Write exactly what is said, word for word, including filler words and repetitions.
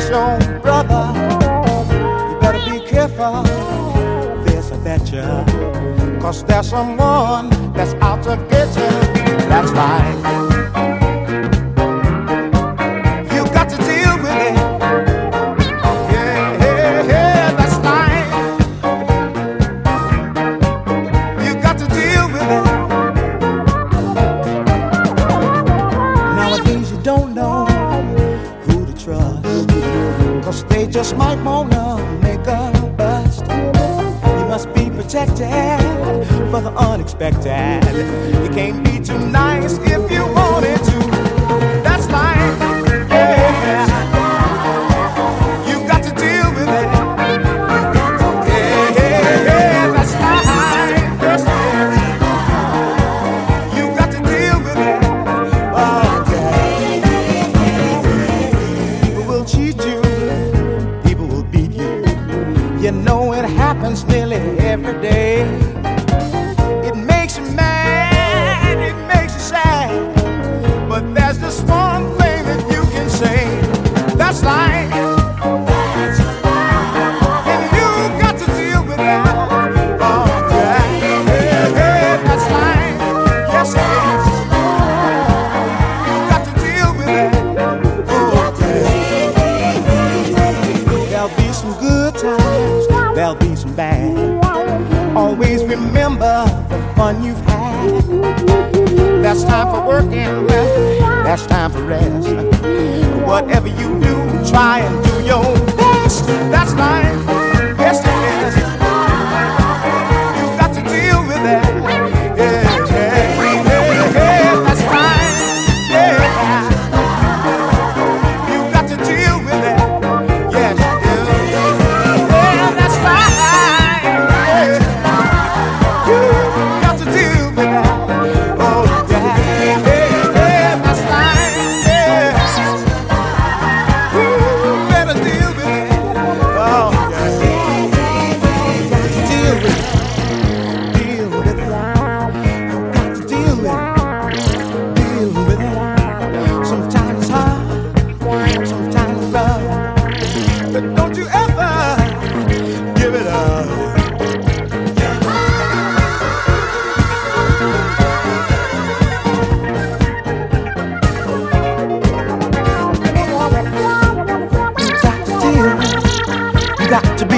your brother. You better be careful, there's a betcha. Cause there's someone that's out to get you. That's right. You got to deal with it. Yeah, yeah, yeah, that's right. You got to deal with it. Nowadays you don't know who to trust, cause they just might wanna make a bust. You must be protected for the unexpected. You can't be too nice if you wanted to. That's life, yeah. You got to deal with it. Yeah, yeah, yeah, that's life. That's life. You got to deal with it. Oh, yeah. People will cheat you. People will beat you. You know it happens nearly every day. It makes you mad, it makes you sad, but there's just one thing that you can say. That's life. And you got to deal with that. Oh, yeah, yeah, yeah, that's life. Yes, it is. You got to deal with it. Oh, yeah. There'll be some good times, there'll be some bad. Always remember the fun you've had. That's time for working, that's time for rest. Whatever you do, try and do your best. That's life, yes it is. You got to deal with that. Yeah, yeah, yeah, yeah, that's life, yeah. You got to deal with that. Yes, yeah, yeah, that's life. Got to be